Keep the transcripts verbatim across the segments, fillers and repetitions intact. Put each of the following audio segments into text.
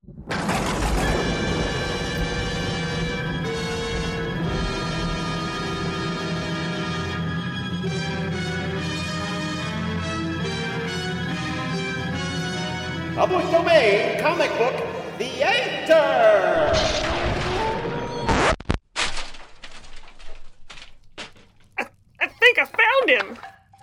Public domain comic book theater! I, I think I found him!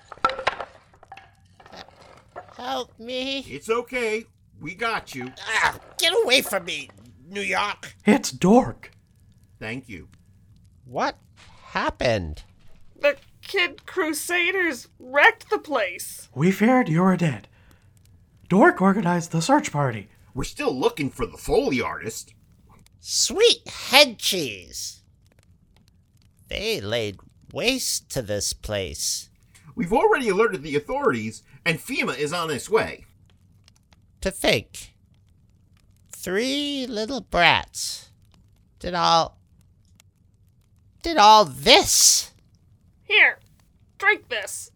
Help me. It's okay. We got you. Ah, get away from me, New York. It's Dork. Thank you. What happened? The Kid Crusaders wrecked the place. We feared you were dead. Dork organized the search party. We're still looking for the Foley artist. Sweet head cheese. They laid waste to this place. We've already alerted the authorities, and FEMA is on its way. To think. Three little brats did all... did all this. Here, drink this.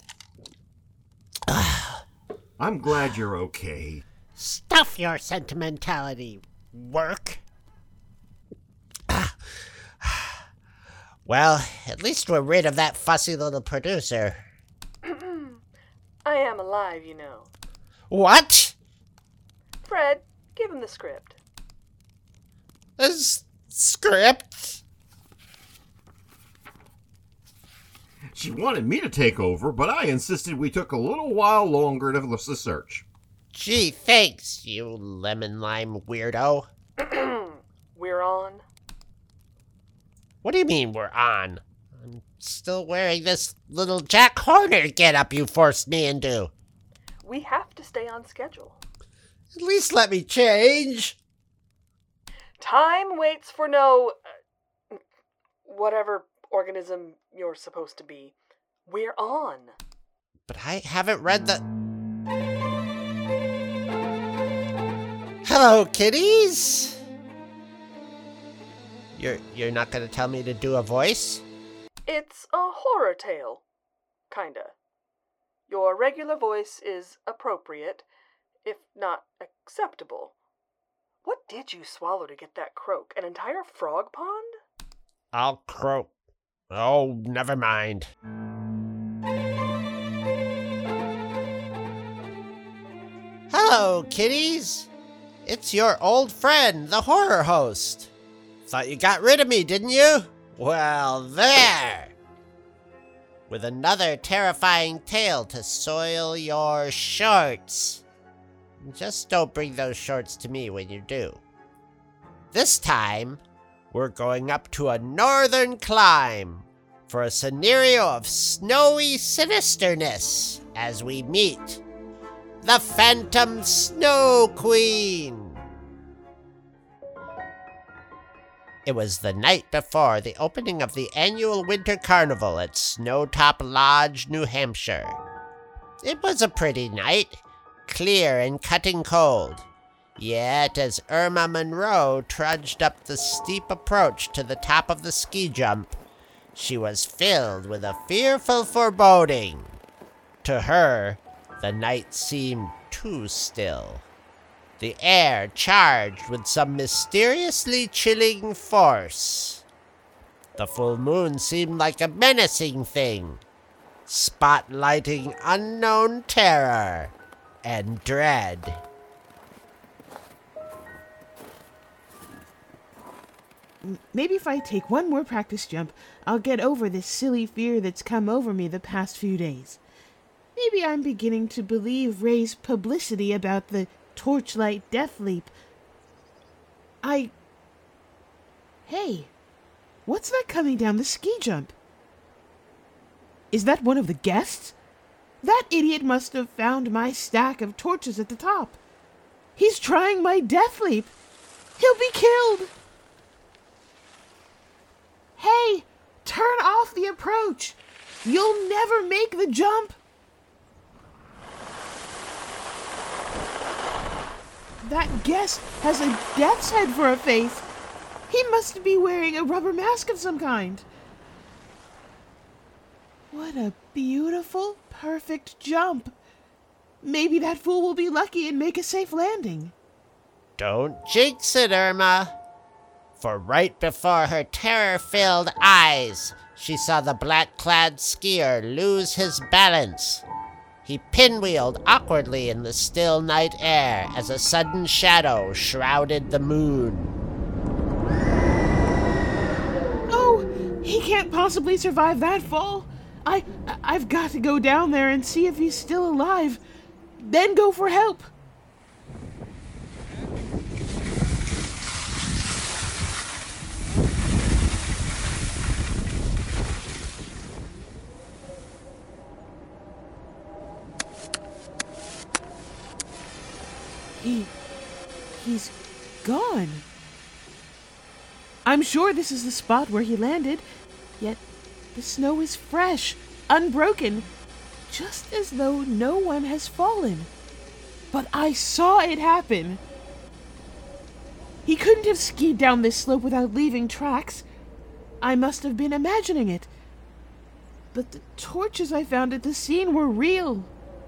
I'm glad you're okay. Stuff your sentimentality, work. Well, at least we're rid of that fussy little producer. I am alive, you know. What? Fred, give him the script. A s- script? She wanted me to take over, but I insisted we took a little while longer to the search. Gee, thanks, you lemon lime weirdo. We're on. What do you mean we're on? I'm still wearing this little Jack Horner getup you forced me into. We have to stay on schedule. At least let me change. Time waits for no... Uh, whatever organism you're supposed to be. We're on. But I haven't read the... Hello, kitties! You're, you're not gonna tell me to do a voice? It's a horror tale. Kinda. Your regular voice is appropriate, if not acceptable. What did you swallow to get that croak? An entire frog pond? I'll croak. Oh, never mind. Hello, kitties. It's your old friend, the horror host. Thought you got rid of me, didn't you? Well, there. With another terrifying tale to soil your shorts. Just don't bring those shorts to me when you do. This time, we're going up to a northern climb for a scenario of snowy sinisterness as we meet the Phantom Snow Queen. It was the night before the opening of the annual winter carnival at Snowtop Lodge, New Hampshire. It was a pretty night, clear and cutting cold. Yet as Irma Monroe trudged up the steep approach to the top of the ski jump, she was filled with a fearful foreboding. To her, the night seemed too still, the air charged with some mysteriously chilling force. The full moon seemed like a menacing thing, spotlighting unknown terror and dread. Maybe if I take one more practice jump, I'll get over this silly fear that's come over me the past few days. Maybe I'm beginning to believe Ray's publicity about the Torchlight Death Leap. I... Hey, what's that coming down the ski jump? Is that one of the guests? That idiot must have found my stack of torches at the top. He's trying my death leap. He'll be killed. Hey, turn off the approach. You'll never make the jump. That guest has a death's head for a face. He must be wearing a rubber mask of some kind. What a beautiful, perfect jump. Maybe that fool will be lucky and make a safe landing. Don't jinx it, Irma. For right before her terror-filled eyes, she saw the black-clad skier lose his balance. He pinwheeled awkwardly in the still night air as a sudden shadow shrouded the moon. Oh, he can't possibly survive that fall. I, I've got to go down there and see if he's still alive. Then go for help. He... he's gone. I'm sure this is the spot where he landed, yet the snow is fresh, unbroken, just as though no one has fallen. But I saw it happen. He couldn't have skied down this slope without leaving tracks. I must have been imagining it. But the torches I found at the scene were real.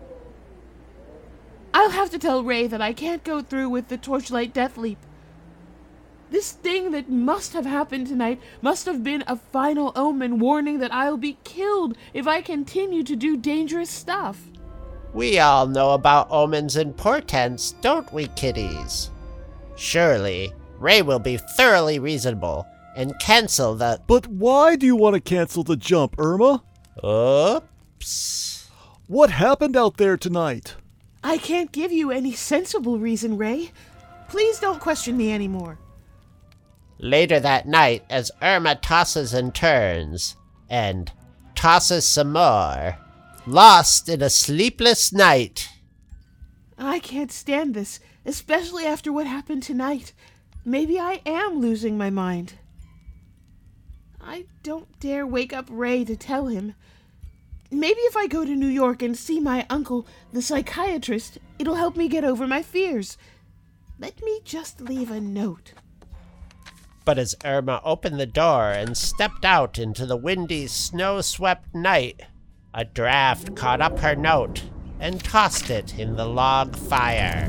I'll have to tell Ray that I can't go through with the Torchlight Death Leap. This thing that must have happened tonight must have been a final omen warning that I'll be killed if I continue to do dangerous stuff. We all know about omens and portents, don't we, kiddies? Surely, Ray will be thoroughly reasonable and cancel the... But why do you want to cancel the jump, Irma? Oops. What happened out there tonight? I can't give you any sensible reason, Ray. Please don't question me anymore. Later that night, as Irma tosses and turns, and tosses some more, lost in a sleepless night. I can't stand this, especially after what happened tonight. Maybe I am losing my mind. I don't dare wake up Ray to tell him. Maybe if I go to New York and see my uncle, the psychiatrist, it'll help me get over my fears. Let me just leave a note. But as Irma opened the door and stepped out into the windy, snow-swept night, a draft caught up her note and tossed it in the log fire.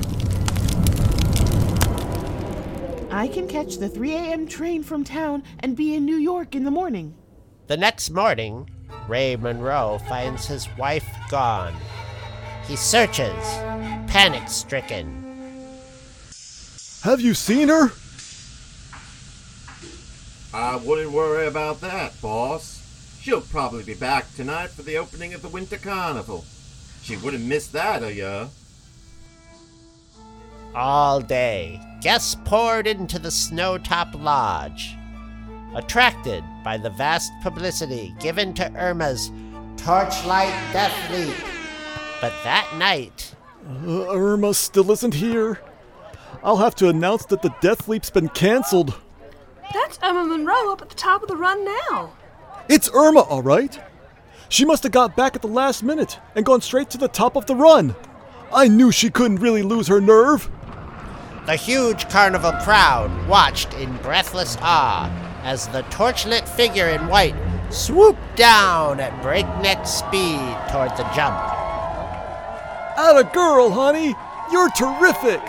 I can catch the three a.m. train from town and be in New York in the morning. The next morning, Ray Monroe finds his wife gone. He searches, panic-stricken. Have you seen her? I wouldn't worry about that, boss. She'll probably be back tonight for the opening of the Winter Carnival. She wouldn't miss that, uh, yeah? All day, guests poured into the Snowtop Lodge, attracted by the vast publicity given to Irma's Torchlight Death Leap. But that night... Uh, Irma still isn't here. I'll have to announce that the Death Leap's been canceled. That's Irma Monroe up at the top of the run now. It's Irma, all right. She must have got back at the last minute and gone straight to the top of the run. I knew she couldn't really lose her nerve. The huge carnival crowd watched in breathless awe as the torchlit figure in white swooped down at breakneck speed toward the jump. Atta girl, honey! You're terrific!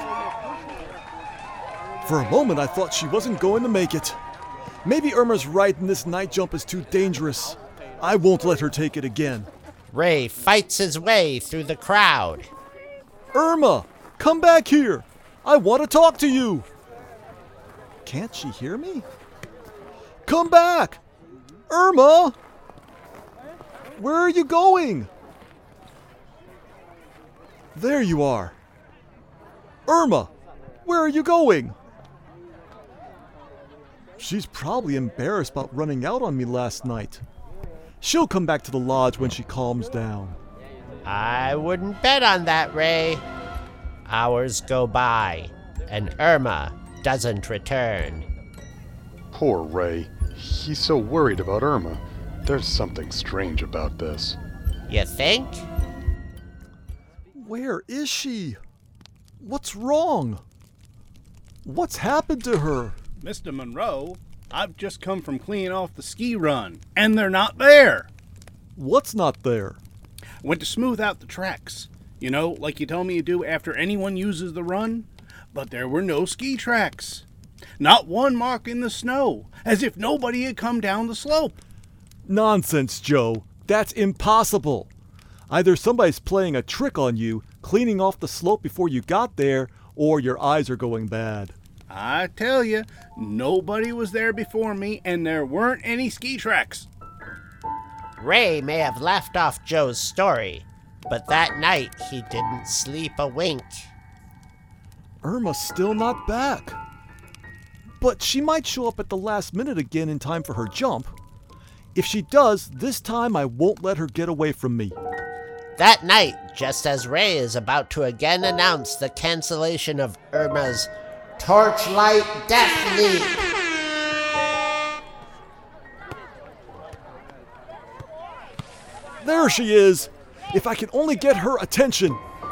For a moment, I thought she wasn't going to make it. Maybe Irma's right and this night jump is too dangerous. I won't let her take it again. Ray fights his way through the crowd. Irma, come back here. I want to talk to you. Can't she hear me? Come back! Irma! Where are you going? There you are. Irma, where are you going? She's probably embarrassed about running out on me last night. She'll come back to the lodge when she calms down. I wouldn't bet on that, Ray. Hours go by, and Irma doesn't return. Poor Ray. He's so worried about Irma. There's something strange about this. You think? Where is she? What's wrong? What's happened to her? Mister Monroe, I've just come from cleaning off the ski run, and they're not there. What's not there? Went to smooth out the tracks. You know, like you tell me you do after anyone uses the run. but there were no ski tracks. Not one mark in the snow, as if nobody had come down the slope. Nonsense, Joe. That's impossible. Either somebody's playing a trick on you, cleaning off the slope before you got there, or your eyes are going bad. I tell you, nobody was there before me, and there weren't any ski tracks. Ray may have left off Joe's story, but that night he didn't sleep a wink. Irma's still not back. But she might show up at the last minute again in time for her jump. If she does, this time I won't let her get away from me. That night, just as Ray is about to again announce the cancellation of Irma's Torchlight Death Leap. There she is! If I can only get her attention!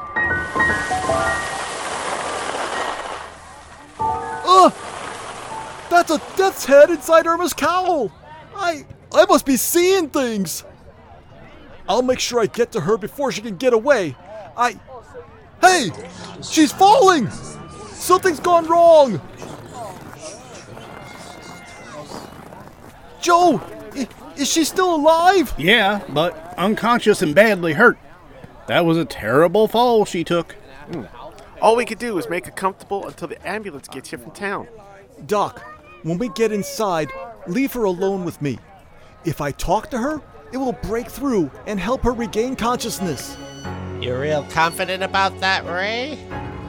Ugh! That's a death's head inside Irma's cowl! I... I must be seeing things! I'll make sure I get to her before she can get away. I... Hey! She's falling! Something's gone wrong! Joe! I- is she still alive? Yeah, but unconscious and badly hurt. That was a terrible fall she took. Hmm. All we could do is make her comfortable until the ambulance gets here from town. Doc, when we get inside, leave her alone with me. If I talk to her, it will break through and help her regain consciousness. You real confident about that, Ray?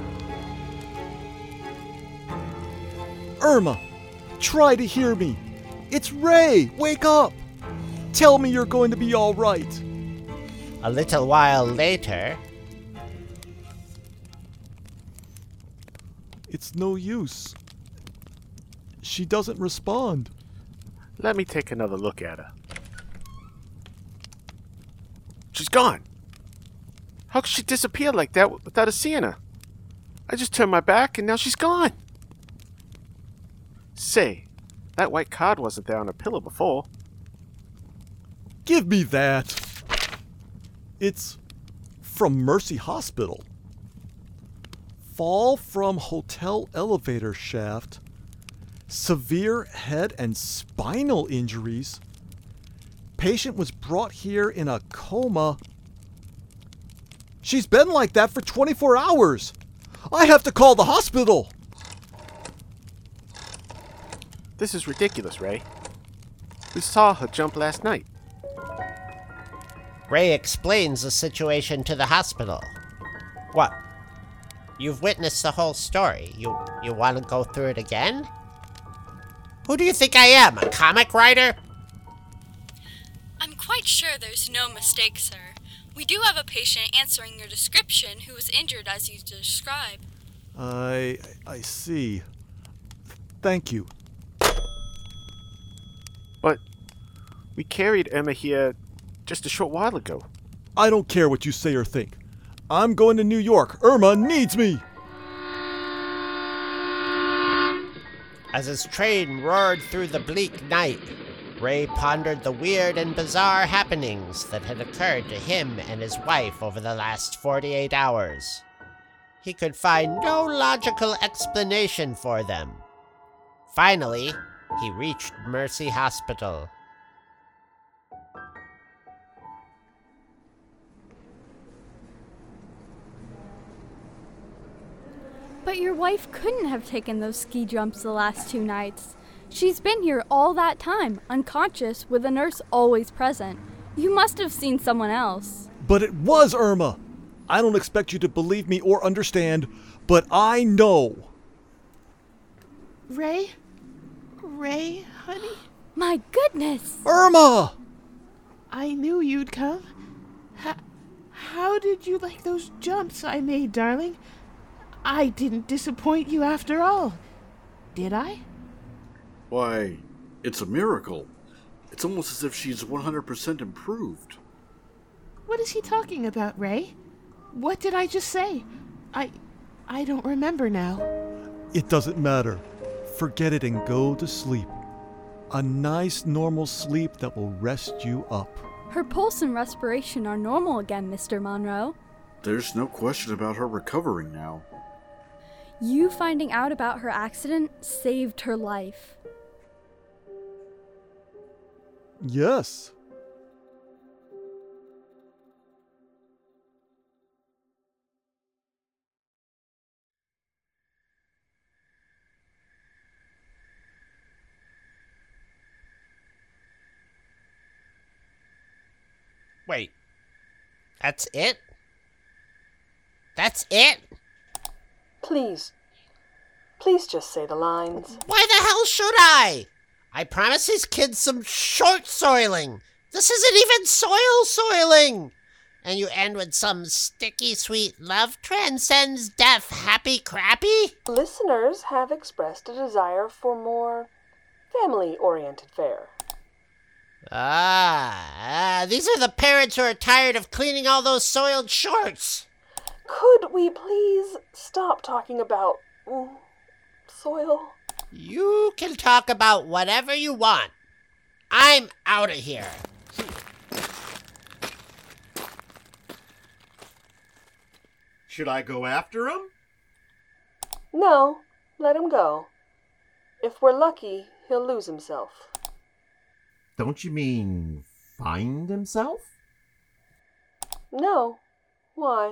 Irma, try to hear me. It's Ray. Wake up. Tell me you're going to be all right. A little while later... It's no use. She doesn't respond. Let me take another look at her. She's gone. How could she disappear like that without us seeing her? I just turned my back and now she's gone. Say, that white card wasn't there on her pillow before. Give me that. It's from Mercy Hospital. Fall from hotel elevator shaft. Severe head and spinal injuries. Patient was brought here in a coma. She's been like that for twenty-four hours. I have to call the hospital. This is ridiculous, Ray. We saw her jump last night. Ray explains the situation to the hospital. What? You've witnessed the whole story. You you want to go through it again? Who do you think I am, a comic writer? I'm quite sure there's no mistake, sir. We do have a patient answering your description who was injured as you describe. I I see. Thank you. But we carried Emma here just a short while ago. I don't care what you say or think. I'm going to New York. Irma needs me. As his train roared through the bleak night, Ray pondered the weird and bizarre happenings that had occurred to him and his wife over the last forty-eight hours. He could find no logical explanation for them. Finally, he reached Mercy Hospital. But your wife couldn't have taken those ski jumps the last two nights. She's been here all that time, unconscious, with a nurse always present. You must have seen someone else. But it was Irma. I don't expect you to believe me or understand, but I know. Ray? Ray, honey? My goodness! Irma! I knew you'd come. H- how did you like those jumps I made, darling? I didn't disappoint you after all, did I? Why, it's a miracle. It's almost as if she's one hundred percent improved. What is he talking about, Ray? What did I just say? I... I don't remember now. It doesn't matter. Forget it and go to sleep. A nice, normal sleep that will rest you up. Her pulse and respiration are normal again, Mister Monroe. There's no question about her recovering now. You finding out about her accident saved her life. Yes. Wait. That's it? That's it? Please. Please just say the lines. Why the hell should I? I promised these kids some short soiling. This isn't even soil soiling. And you end with some sticky sweet love transcends death happy crappy? Listeners have expressed a desire for more family-oriented fare. Ah, ah, these are the parents who are tired of cleaning all those soiled shorts. Could we please stop talking about mm, soil? You can talk about whatever you want. I'm out of here. Should I go after him? No, let him go. If we're lucky, he'll lose himself. Don't you mean find himself? No. Why?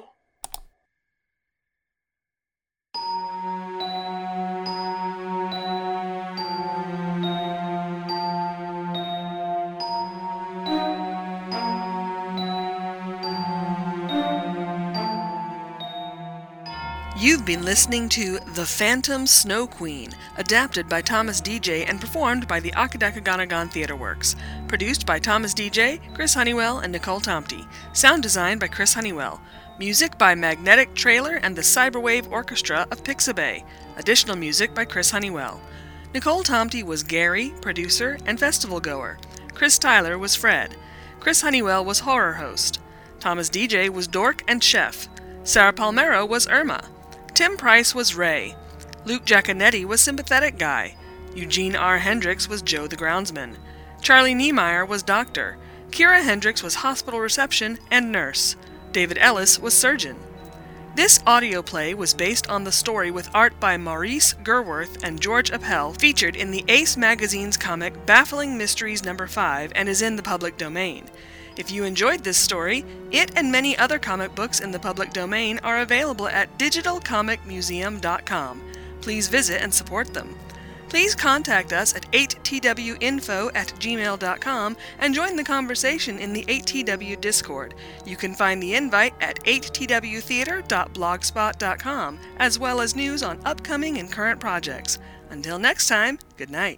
You've been listening to The Phantom Snow Queen, adapted by Thomas D J and performed by the Akadakaganagon Theatre Works. Produced by Thomas D J, Chris Honeywell, and Nicole Tomte. Sound design by Chris Honeywell. Music by Magnetic Trailer and the Cyberwave Orchestra of Pixabay. Additional music by Chris Honeywell. Nicole Tomte was Gary, producer and festival goer. Chris Tyler was Fred. Chris Honeywell was horror host. Thomas D J was dork and chef. Sarah Palmero was Irma. Tim Price was Ray. Luke Giaconetti was Sympathetic Guy. Eugene R. Hendricks was Joe the Groundsman. Charlie Niemeyer was Doctor. Kira Hendricks was Hospital Reception and Nurse. David Ellis was Surgeon. This audio play was based on the story with art by Maurice Gerworth and George Appel, featured in the Ace Magazine's comic Baffling Mysteries number five, and is in the public domain. If you enjoyed this story, it and many other comic books in the public domain are available at digital comic museum dot com. Please visit and support them. Please contact us at eight t w info at gmail dot com and join the conversation in the eight T W Discord. You can find the invite at eight t w theater dot blogspot dot com, as well as news on upcoming and current projects. Until next time, good night.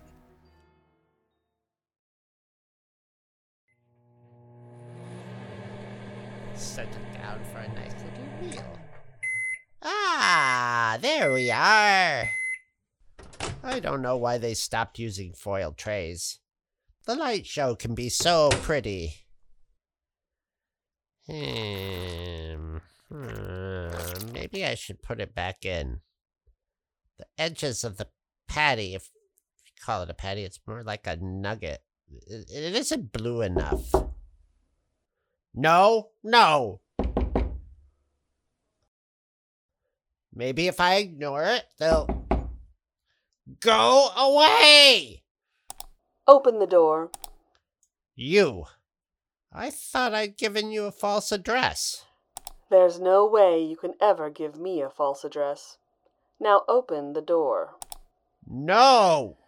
Settle down for a nice little meal. Ah, there we are. I don't know why they stopped using foil trays. The light show can be so pretty. Hmm. hmm. Maybe I should put it back in. The edges of the patty, if you call it a patty, it's more like a nugget. It, it isn't blue enough. No, no. Maybe if I ignore it, they'll go away. Open the door. You. I thought I'd given you a false address. There's no way you can ever give me a false address. Now open the door. No.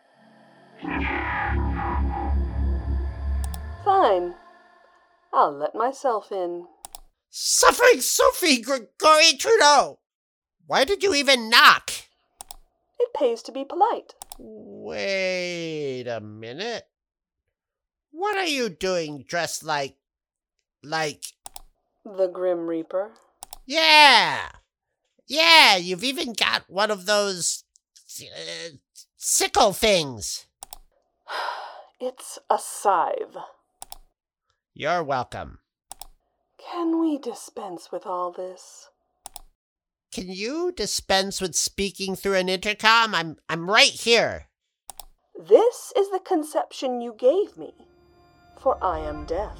Fine. I'll let myself in. Suffering Sophie Gregory Trudeau! Why did you even knock? It pays to be polite. Wait a minute. What are you doing dressed like... like... The Grim Reaper? Yeah! Yeah, you've even got one of those... Uh, sickle things. It's a scythe. You're welcome. Can we dispense with all this? Can you dispense with speaking through an intercom? I'm I'm right here. This is the conception you gave me, for I am deaf.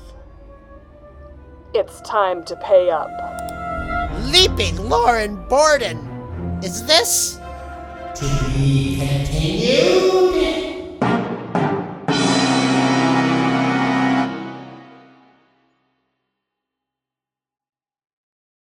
It's time to pay up. Leaping Lauren Borden! Is this to be continued?